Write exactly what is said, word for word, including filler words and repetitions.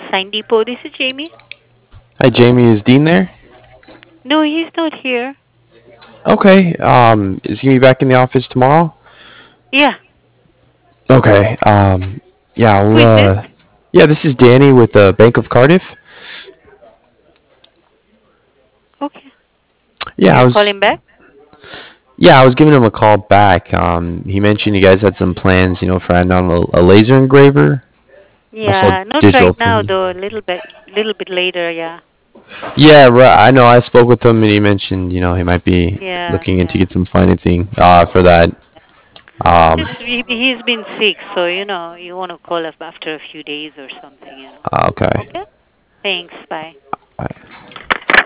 Sign Depot. This is Jamie. Hi, Jamie. Is Dean there? No, he's not here. Okay. Um, is he gonna be back in the office tomorrow? Yeah. Okay. Um, yeah. Who I'll, is this? uh, yeah. This is Danny with the Bank of Cardiff. Okay. Can Yeah, I you call was. him back? Yeah, I was giving him a call back. Um, he mentioned you guys had some plans, you know, for adding on a, a laser engraver, also Yeah, not right digital now printing. though. A little bit, little bit later. Yeah. Yeah, right. I know. I spoke with him, and he mentioned, you know, he might be Yeah, looking into yeah. get some financing uh, for that. Um, Just he, he's been sick, so you know you want to call us after a few days or something. You know. uh, okay. Okay. Thanks. Bye.